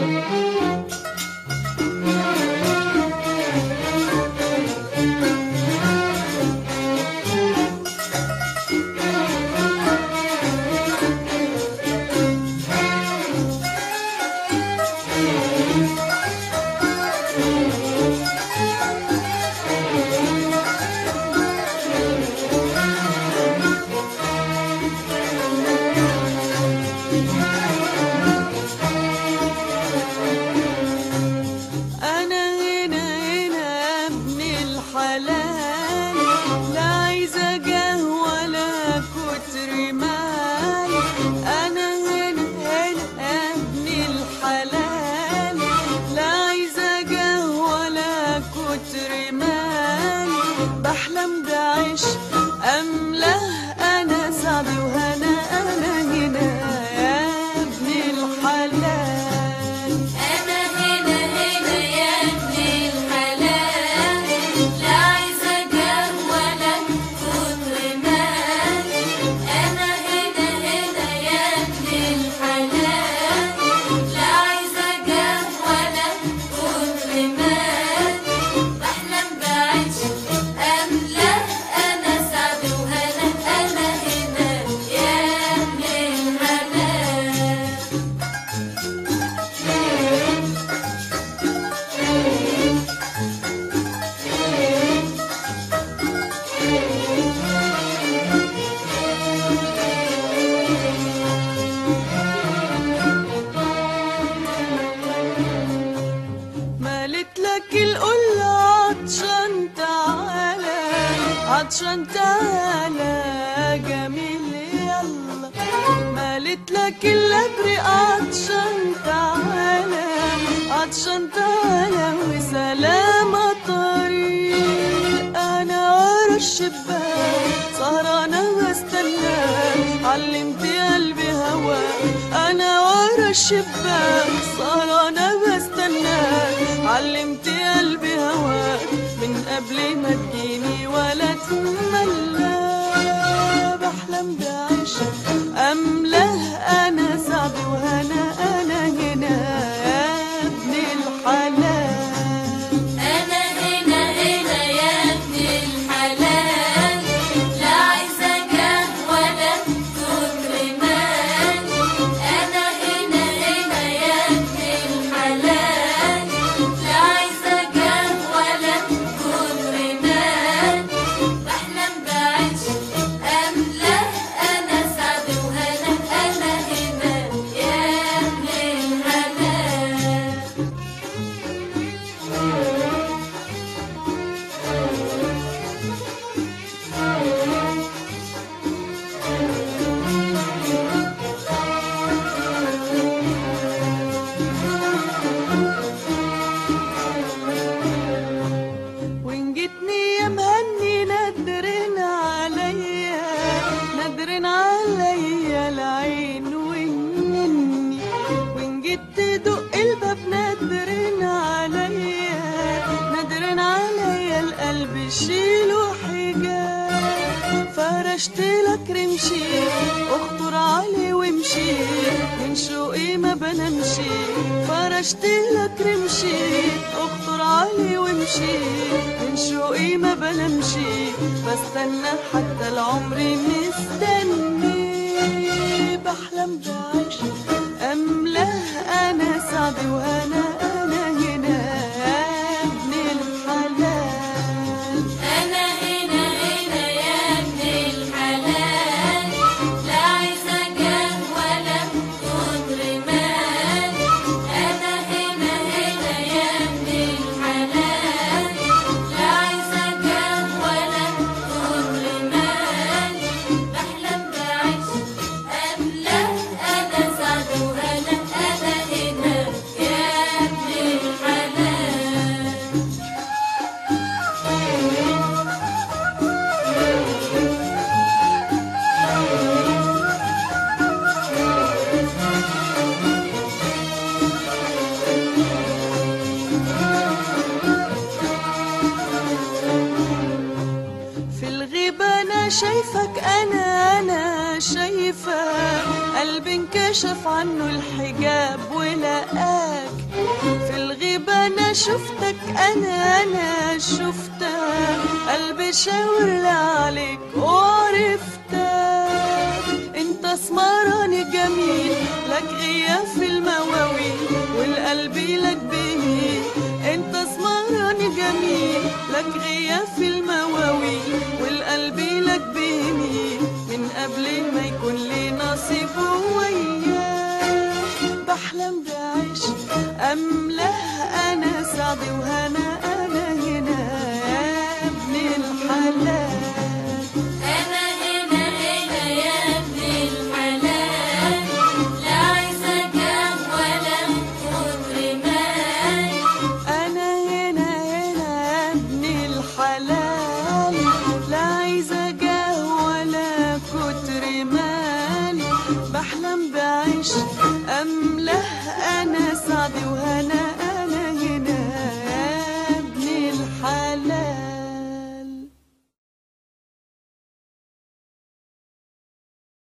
عطشان تعالى جميل يلا، مالت لك الابرق عطشان تعالى، عطشان تعالى وسلام الطريق. انا ورا الشباك سهرانة بستناك، علمت قلبي هواك. انا ورا الشباك سهرانة بستناك، علمت قلبي هواك. من قبل ما تجيني ولا تملى، بحلم بعيشك أملاه أنا سعد وهنا. أنا هنا يا ابن الحلال، أنا هنا هنا يا ابن الحلال. لا عايزة جاه ولا كتر مال. أنا هنا هنا يا ابن الحلال. لا عايزة جاه ولا كتر مال. بحلم بعيش أملاه أنا سعد وهنا. أنا هنا يا ابن الحلال. وإن جيتني يا مهني نادرين عليا، نادرين عليا العين والنني. وإن جيت تدق الباب نادرين عليا، نادرين عليا القلب شيله حجاب. فرشت لك رمشي اخطر علي وامشي، من شوقي ما بنمشي. فرشت لك رمشي اخطر علي وامشي، من شوقي ما بنمشي. بستنى حتى العمر مستني، بحلم بعيش أملاه أنا سعد وهنا. أنا هنا يا ابن الحلال، أنا هنا هنا يا ابن الحلال. لا عايزة جاه ولا كتر مال. أنا هنا هنا يا ابن الحلال. لا عايزة جاه ولا كتر مال. بحلم بعيش أملاه أنا قلبي انكشف عنه الحجاب ولقاك في الغيبة. أنا شفتك، أنا شفتك، قلبي شاور عليك وعرفتك. انت اسمراني جميل، لك غياب في المواويل والقلب لك بهيل. انت اسمراني جميل، لك غياب في المواويل والقلب لك بهيل. من قبل ما يكون لي نصيب وياك بحلم بعيش أملاه أنا سعدي وهنا. أنا هنا يا ابن الحلال، أنا هنا هنا يا ابن الحلال، لا عايزة جاه ولا كتر مال. أنا هنا يا ابن الحلال، لا عايزة جاه ولا كتر مال. بحلم بعيش أملاه